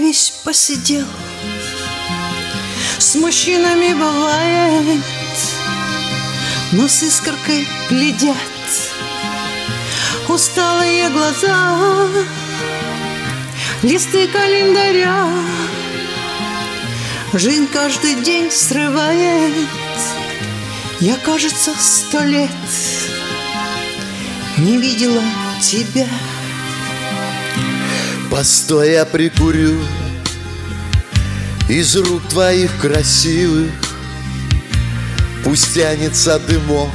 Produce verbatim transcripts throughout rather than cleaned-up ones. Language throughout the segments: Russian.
весь посидел. С мужчинами бывает, но с искоркой глядят усталые глаза, листы календаря. Жизнь каждый день срывает. Я, кажется, сто лет не видела тебя. Постой, я прикурю из рук твоих красивых. Пусть тянется дымок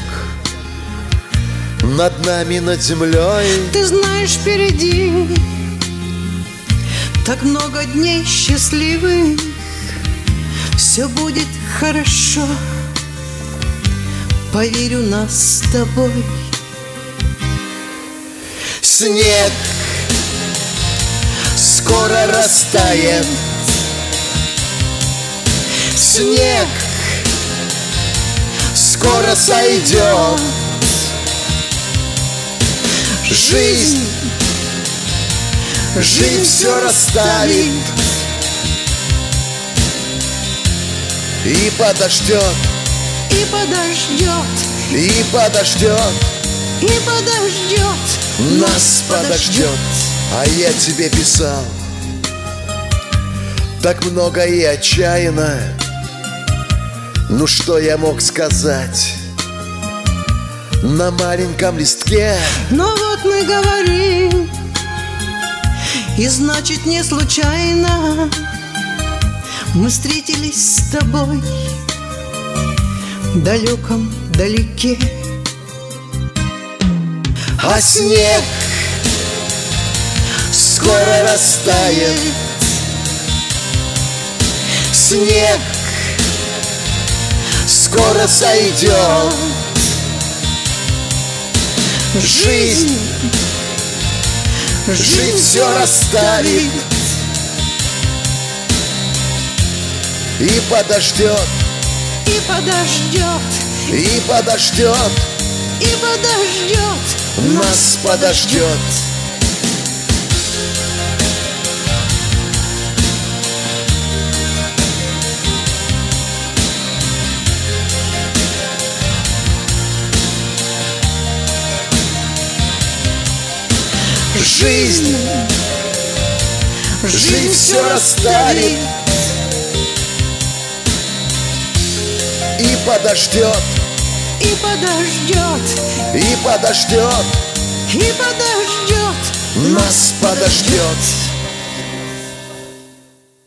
над нами, над землей. Ты знаешь, впереди так много дней счастливых. Все будет хорошо, поверю, нас с тобой. Снег скоро растает. Снег скоро сойдет. Жизнь, жизнь все расставит и подождет, и подождет, и подождет, и подождет, нас подождет. А я тебе писал так много и отчаянно. Ну что я мог сказать на маленьком листке? Но вот мы говорим, и значит не случайно мы встретились с тобой в далеком далеке. А снег скоро растает. Снег скоро сойдет. Жизнь, жизнь все расставит и подождет, и подождет, и подождет, и подождет, нас подождет. Жизнь, жизнь все расставит и подождет, и подождет, и подождет, и подождет, нас подождет.